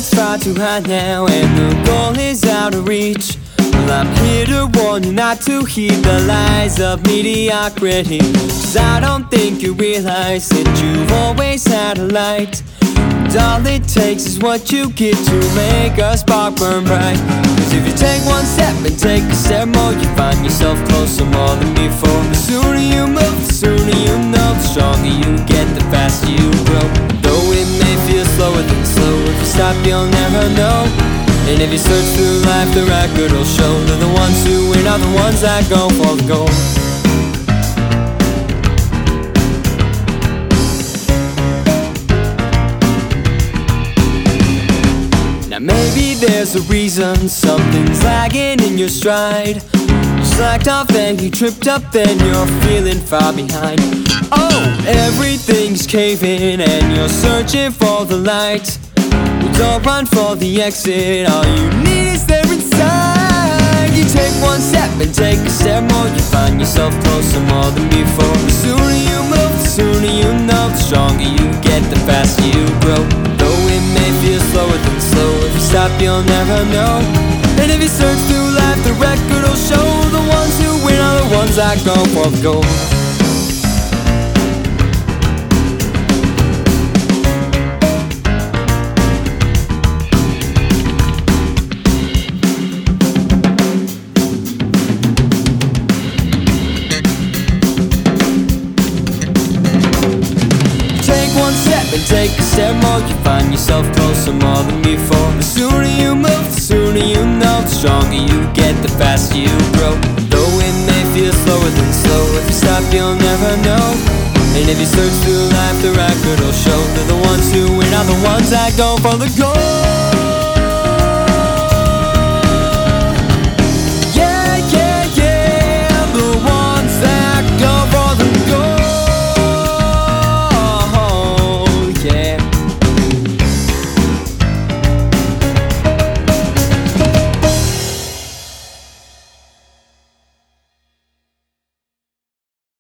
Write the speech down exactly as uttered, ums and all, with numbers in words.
it's far too high now, and the goal is out of reach. Well, I'm here to warn you not to heed the lies of mediocrity, 'cause I don't think you realize that you've always had a light. And all it takes is what you get to make a spark burn bright. 'Cause if you take one step and take a step more, you find yourself closer more than before. The sooner you move, the sooner you know, the stronger you get, the faster you grow. Though it may feel slower than slow, if you stop you'll never know. And if you search through life, the record will show that the ones who win are the ones that go for the gold. Now maybe there's a reason something's lagging in your stride. You slacked off, then you tripped up, then you're feeling far behind. Oh, everything's caving and you're searching for the light. Well, don't run for the exit, all you need is there inside. You take one step and take a step more, you find yourself closer more than before. The sooner you move, the sooner you know, the stronger you get, the faster you grow. Though it may feel slower than slow, if you stop you'll never know. And if you search through life, the record will show the ones who win are the ones that go for the gold. One step and take a step more, you find yourself closer more than before. The sooner you move, the sooner you know, the stronger you get, the faster you grow. Though it may feel slower than slow, if you stop you'll never know. And if you search through life, the record will show that the ones who win are the ones that go for the gold.